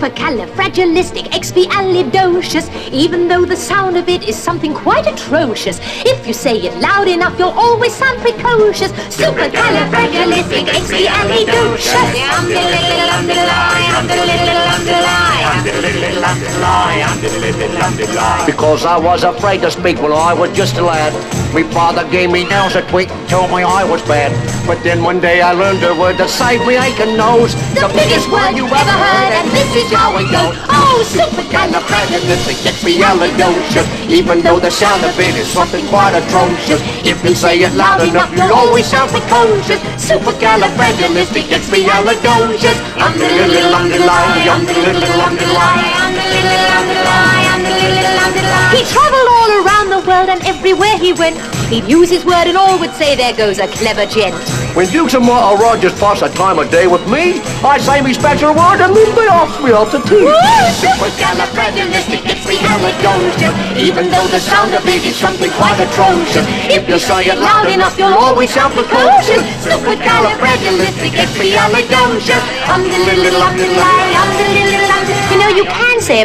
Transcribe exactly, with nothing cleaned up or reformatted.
Supercalifragilisticexpialidocious, even though the sound of it is something quite atrocious. If you say it loud enough, you'll always sound precocious. Supercalifragilisticexpialidocious. I'm the little underlie, I'm the little underlie, I'm the little underlie, I'm the little underlie. Because I was afraid to speak when I was just a lad. My father gave me nails a tweak and told me I was bad. But then one day I learned a word that saved me aching nose. The, the biggest word you ever heard, and this is how it goes. Oh, supercalifragilisticexpialidocious, even though the sound of it is something quite atrocious. If you say it loud enough, you'll always sound precocious. Supercalifragilisticexpialidocious. I'm the little underlie, I'm the little underlie, I'm the little underlie, I'm the little underlie. He travelled all around the world, and everywhere he went, he'd use his word and all would say, there goes a clever gent. When Dukes and Martha Rogers pass a time of day with me, I say me special word and then they ask me out to tea. Supercalifragilisticexpialidocious, even though the sound of it is something quite atrocious. If you say it loud enough, you'll always sound precocious. Supercalifragilisticexpialidocious. I'm the little underline, I'm the little underline. You know, you can say